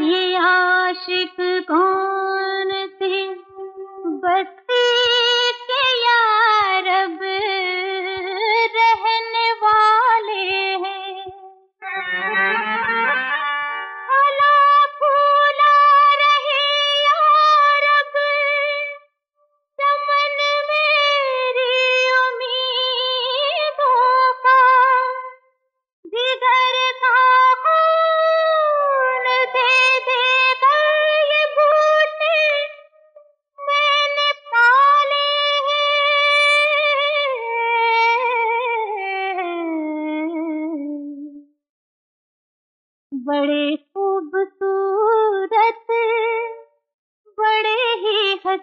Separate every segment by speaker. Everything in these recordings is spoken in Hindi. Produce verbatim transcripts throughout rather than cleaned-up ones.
Speaker 1: ये आशिक कौन थे बस्ती के यार अब रहने वाले हैं। फला फूला रहे यार अब चमन मेरी उम्मीदों का। जिगर का खून दे देगा ये बूटे मैंने पाले हैं। बड़े खूबसूरत बड़े ही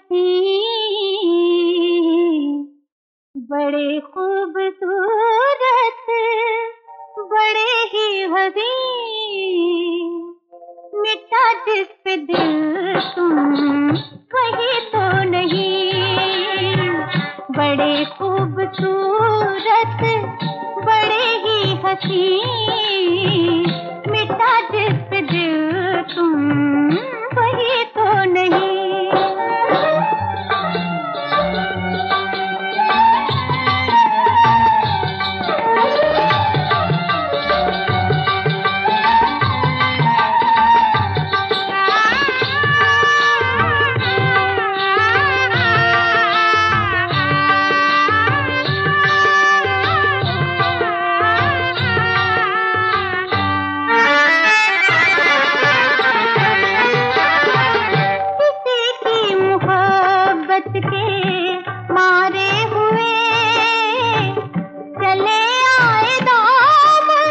Speaker 1: हसीन, बड़े खूबसूरत बड़े ही हसीन। मिटा जिस पे दिल तुम वही तो नहीं। बड़े खूबसूरत बड़े ही हसीन। मिटा जिस पे दिल तुम वही तो नहीं। के मारे हुए चले आए दामन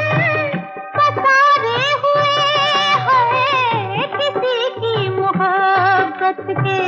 Speaker 1: पसारे हुए हैं। किसी की मोहब्बत के